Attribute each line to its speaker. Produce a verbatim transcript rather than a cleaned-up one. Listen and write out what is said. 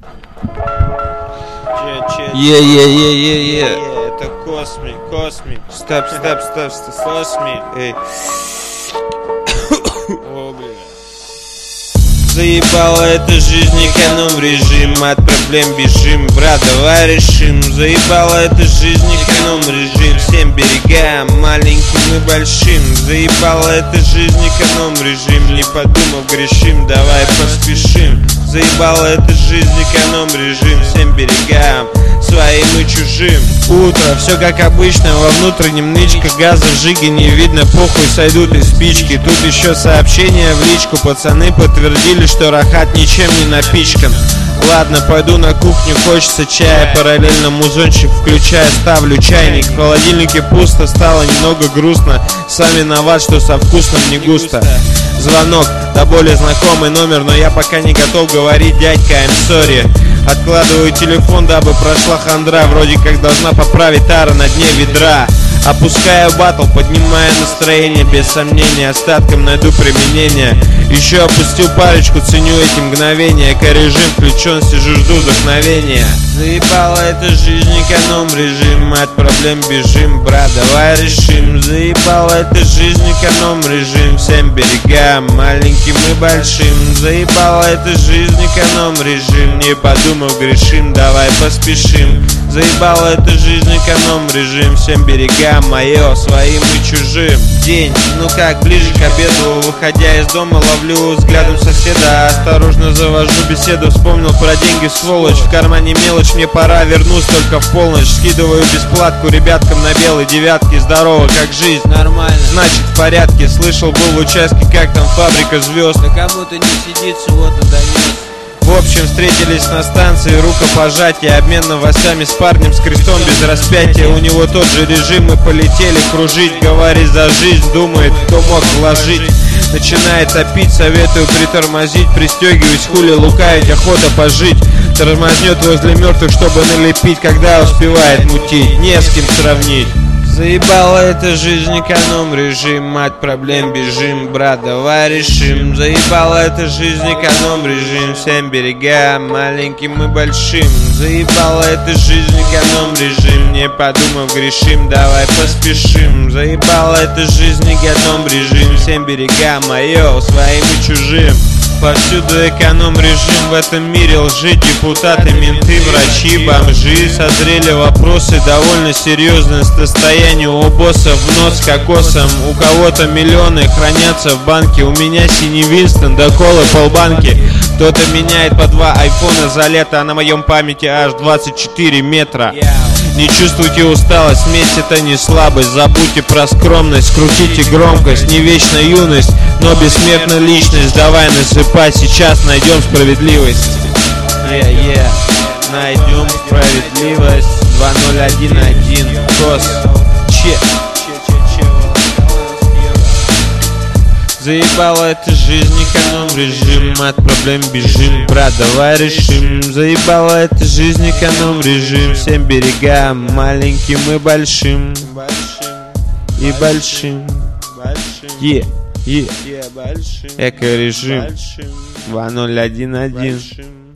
Speaker 1: Е-е-е-е-е.
Speaker 2: Это Косми, Косми. Стоп, стоп, стоп, стоп, Косми. Эй. О, бля. Заебала эта жизнь, эконом режим. От проблем бежим, брат, давай решим. Заебала эта жизнь, эконом режим. Всем берегам, маленьким и большим. Заебала эта жизнь, эконом режим. Не подумав, грешим, давай поспешим. Заебала эта жизнь, эконом режим. Всем берегам, своим и чужим. Утро, все как обычно, во внутреннем нычка. Газа в жиге не видно, похуй, сойдут и спички. Тут еще сообщение в личку. Пацаны подтвердили, что рахат ничем не напичкан. Ладно, пойду на кухню, хочется чая. Параллельно музончик включая, ставлю чайник. В холодильнике пусто, стало немного грустно. Сам виноват, что со вкусом не густо. Звонок, да более знакомый номер, но я пока не готов говорить, дядька, I'm sorry. Откладываю телефон, дабы прошла хандра. Вроде как должна поправить тара на дне ведра. Опускаю батл, поднимая настроение. Без сомнения, остатком найду применение. Еще опустил парочку, ценю эти мгновения. Эко-режим включен, сижу, жду вдохновения. Заебала эта жизнь, эконом режим. От проблем бежим, брат, давай решим. Заебала эта жизнь, эконом режим. Всем берегам, маленьким и большим. Заебала эта жизнь, эконом режим. Не подумав, грешим, давай поспешим. Заебала эта жизнь, эконом режим. Всем берегам, мое, своим и чужим. День, ну как, ближе к обеду. Выходя из дома, ловлю взглядом соседа. Осторожно завожу беседу. Вспомнил про деньги, сволочь. В кармане мелочь, мне пора, вернусь только в полночь. Скидываю бесплатку ребяткам на белой девятке. Здорово, как жизнь? Нормально. Значит, в порядке. Слышал, был в участке, как там фабрика звезд. Да кому-то не сидится, вот и донес. В общем, встретились на станции, рукопожатие, обмен новостями с парнем с крестом без распятия. У него тот же режим, мы полетели кружить. Говорит за жизнь, думает, кто мог вложить. Начинает топить, советую притормозить. Пристегиваюсь, хули лукавить, охота пожить. Тормознет возле мертвых, чтобы налепить. Когда успевает мутить, не с кем сравнить. Заебала эта жизнь, эконом режим. От проблем бежим, брат, давай решим. Заебала эта жизнь, эконом режим. Всем берегам, маленьким и большим. Заебала эта жизнь, эконом режим. Не подумав, грешим, давай поспешим. Заебала эта жизнь, эконом режим. Всем берегам, мое, своим и чужим. Повсюду эконом-режим, в этом мире лжи. Депутаты, менты, врачи, бомжи. Созрели вопросы довольно серьезное состояние. У босса в нос кокосом. У кого-то миллионы хранятся в банке. У меня синий Винстон, да колы полбанки. Кто-то меняет по два айфона за лето, а на моем памяти аж двадцать четыре метра. Не чувствуйте усталость, месть это не слабость. Забудьте про скромность, скрутите громкость. Не вечная юность, но бессмертная личность. Давай насыпай, сейчас найдем справедливость. Yeah, yeah. Найдем справедливость. Два ноль один один. Кос. Че. Заебала эта жизнь, эконом режим. От проблем бежим, брат, давай решим. Заебала эта жизнь, эконом режим. Всем берегам, маленьким и большим. И большим. Е, е. Эко-режим. Два ноль один один.